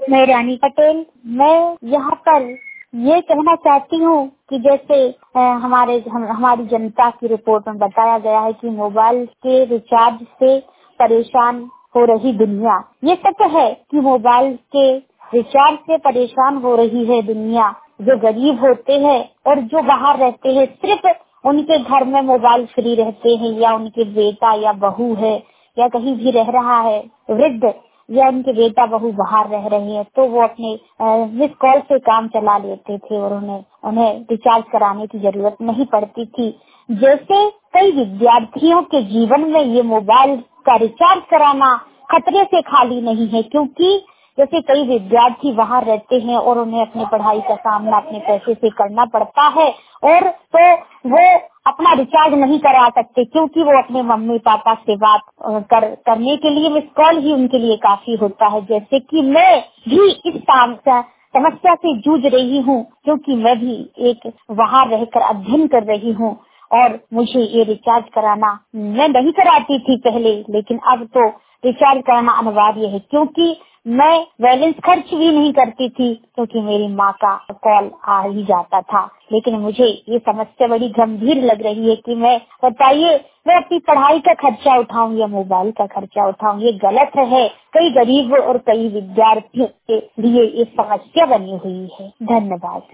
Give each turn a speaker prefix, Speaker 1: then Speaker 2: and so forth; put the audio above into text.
Speaker 1: मैं रानी पटेल। मैं यहाँ पर ये कहना चाहती हूँ कि जैसे हमारी जनता की रिपोर्ट में बताया गया है कि मोबाइल के रिचार्ज से परेशान हो रही दुनिया। ये सच है कि मोबाइल के रिचार्ज से परेशान हो रही है दुनिया। जो गरीब होते हैं और जो बाहर रहते हैं, सिर्फ उनके घर में मोबाइल फ्री रहते हैं, या उनके बेटा या बहू है या कहीं भी रह रहा है वृद्ध, या उनके बेटा बहू बाहर रह रहे हैं, तो वो अपने मिस कॉल से काम चला लेते थे और उन्हें रिचार्ज कराने की जरूरत नहीं पड़ती थी। जैसे कई विद्यार्थियों के जीवन में ये मोबाइल का रिचार्ज कराना खतरे से खाली नहीं है, क्योंकि जैसे कई विद्यार्थी बाहर रहते हैं और उन्हें अपनी पढ़ाई का सामना अपने पैसे से करना पड़ता है, और तो वो अपना रिचार्ज नहीं करा सकते क्योंकि वो अपने मम्मी पापा से बात करने के लिए मिस कॉल ही उनके लिए काफी होता है। जैसे कि मैं भी इस समस्या से जूझ रही हूँ, क्योंकि मैं भी एक बाहर रहकर अध्ययन कर रही हूँ और मुझे ये रिचार्ज कराना, मैं नहीं कराती थी पहले, लेकिन अब तो रिचार्ज कराना अनिवार्य है, क्योंकि मैं बैलेंस खर्च भी नहीं करती थी क्योंकि मेरी माँ का कॉल आ ही जाता था। लेकिन मुझे ये समस्या बड़ी गंभीर लग रही है कि बताइए मैं अपनी पढ़ाई का खर्चा उठाऊं या मोबाइल का खर्चा उठाऊं। ये गलत है। कई गरीब और कई विद्यार्थियों के लिए ये समस्या बनी हुई है। धन्यवाद।